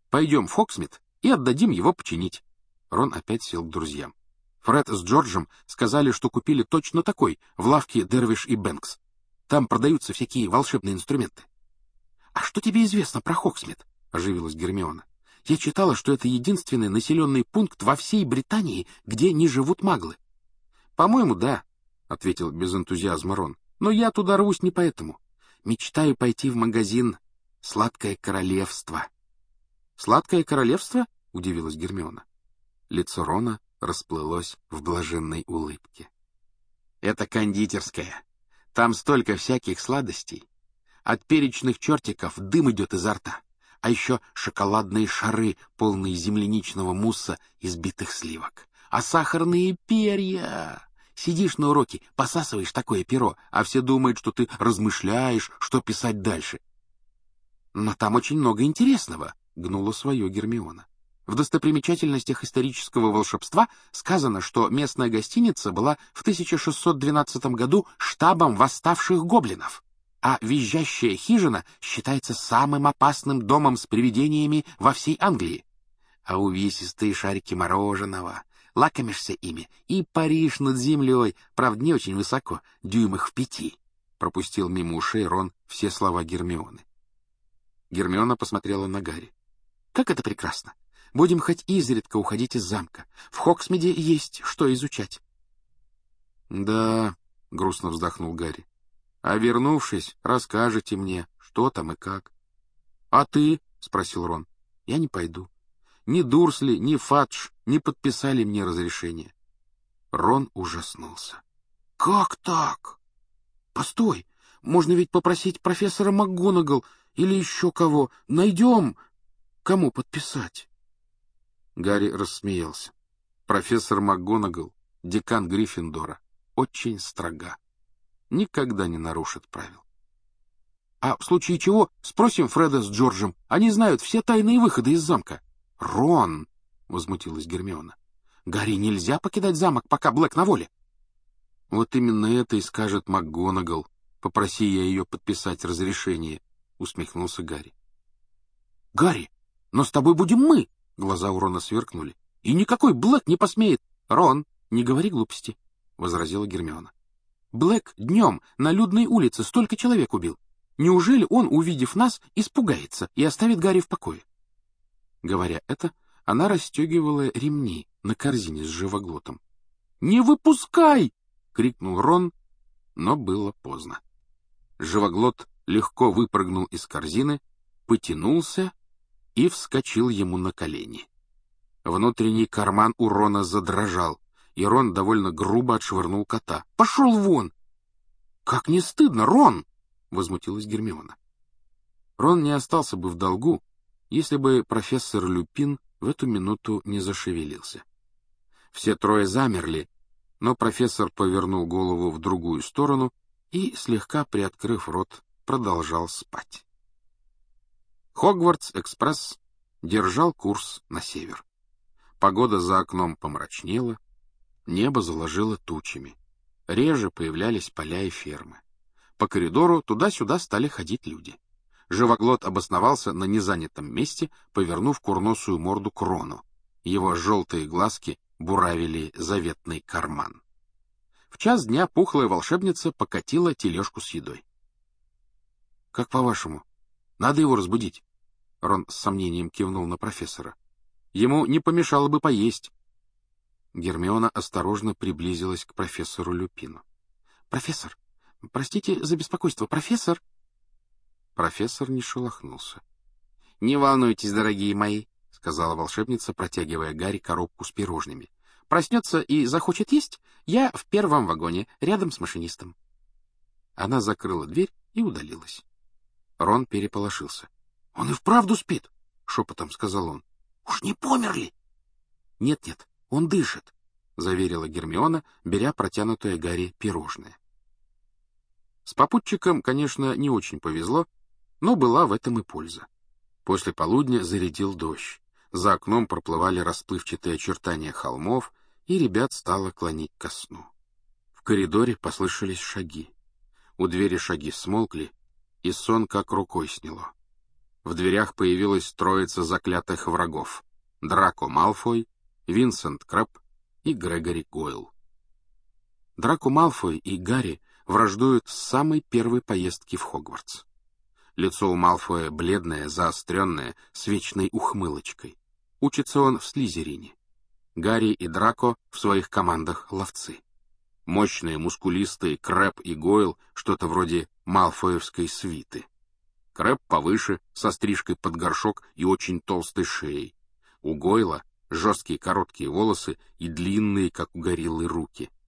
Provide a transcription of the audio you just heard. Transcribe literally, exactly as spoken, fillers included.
Пойдем в Хоксмит и отдадим его починить. Рон опять сел к друзьям. Фред с Джорджем сказали, что купили точно такой в лавке Дервиш и Бэнкс. Там продаются всякие волшебные инструменты. — А что тебе известно про Хоксмит? — оживилась Гермиона. — Я читала, что это единственный населенный пункт во всей Британии, где не живут маглы. — По-моему, да, — ответил без энтузиазма Рон. — Но я туда рвусь не поэтому. Мечтаю пойти в магазин «Сладкое королевство». — Сладкое королевство? — удивилась Гермиона. Лицо Рона расплылось в блаженной улыбке. — Это кондитерская. Там столько всяких сладостей. От перечных чертиков дым идет изо рта, а еще шоколадные шары, полные земляничного мусса из битых сливок. А сахарные перья! Сидишь на уроке, посасываешь такое перо, а все думают, что ты размышляешь, что писать дальше. — Но там очень много интересного, — гнула свое Гермиона. В достопримечательностях исторического волшебства сказано, что местная гостиница была в тысяча шестьсот двенадцатом году штабом восставших гоблинов, а визжащая хижина считается самым опасным домом с привидениями во всей Англии. А увесистые шарики мороженого, лакомишься ими и паришь над землей, правда, не очень высоко, дюймах в пяти. Пропустил мимо ушей Рон все слова Гермионы. Гермиона посмотрела на Гарри. Как это прекрасно! Будем хоть изредка уходить из замка. В Хоксмиде есть что изучать. — Да, — грустно вздохнул Гарри. — А вернувшись, расскажете мне, что там и как. — А ты? — спросил Рон. — Я не пойду. Ни Дурсли, ни Фадж не подписали мне разрешение. Рон ужаснулся. — Как так? — Постой, можно ведь попросить профессора МакГонагал или еще кого. Найдем, кому подписать. Гарри рассмеялся. Профессор МакГонагал, декан Гриффиндора, очень строга. Никогда не нарушит правил. — А в случае чего спросим Фреда с Джорджем. Они знают все тайные выходы из замка. — Рон! — возмутилась Гермиона. — Гарри, нельзя покидать замок, пока Блэк на воле. — Вот именно это и скажет МакГонагал. Попроси я ее подписать разрешение, — усмехнулся Гарри. — Гарри, но с тобой будем мы! Глаза у Рона сверкнули. — И никакой Блэк не посмеет. — Рон, не говори глупости, — возразила Гермиона. — Блэк днем на людной улице столько человек убил. Неужели он, увидев нас, испугается и оставит Гарри в покое? Говоря это, она расстегивала ремни на корзине с живоглотом. — Не выпускай! — крикнул Рон, но было поздно. Живоглот легко выпрыгнул из корзины, потянулся и вскочил ему на колени. Внутренний карман у Рона задрожал, и Рон довольно грубо отшвырнул кота. — Пошел вон! — Как не стыдно, Рон! — возмутилась Гермиона. Рон не остался бы в долгу, если бы профессор Люпин в эту минуту не зашевелился. Все трое замерли, но профессор повернул голову в другую сторону и, слегка приоткрыв рот, продолжал спать. Хогвартс-экспресс держал курс на север. Погода за окном помрачнела, небо заложило тучами. Реже появлялись поля и фермы. По коридору туда-сюда стали ходить люди. Живоглот обосновался на незанятом месте, повернув курносую морду к Рону. Его желтые глазки буравили заветный карман. В час дня пухлая волшебница покатила тележку с едой. — Как по-вашему, надо его разбудить? Рон с сомнением кивнул на профессора. — Ему не помешало бы поесть. Гермиона осторожно приблизилась к профессору Люпину. — Профессор, простите за беспокойство, профессор... Профессор не шелохнулся. — Не волнуйтесь, дорогие мои, — сказала волшебница, протягивая Гарри коробку с пирожными. — Проснется и захочет есть, я в первом вагоне, рядом с машинистом. Она закрыла дверь и удалилась. Рон переполошился. — Он и вправду спит, — шепотом сказал он. — Уж не померли? — Нет-нет, он дышит, — заверила Гермиона, беря протянутое Гарри пирожное. С попутчиком, конечно, не очень повезло, но была в этом и польза. После полудня зарядил дождь. За окном проплывали расплывчатые очертания холмов, и ребят стало клонить ко сну. В коридоре послышались шаги. У двери шаги смолкли, и сон как рукой сняло. В дверях появилась троица заклятых врагов — Драко Малфой, Винсент Крэбб и Грегори Гойл. Драко Малфой и Гарри враждуют с самой первой поездки в Хогвартс. Лицо у Малфоя бледное, заостренное, с вечной ухмылочкой. Учится он в Слизерине. Гарри и Драко в своих командах ловцы. Мощные, мускулистые Крэбб и Гойл — что-то вроде малфоевской свиты. Крэбб повыше, со стрижкой под горшок и очень толстой шеей. У Гойла жесткие короткие волосы и длинные, как у гориллы, руки.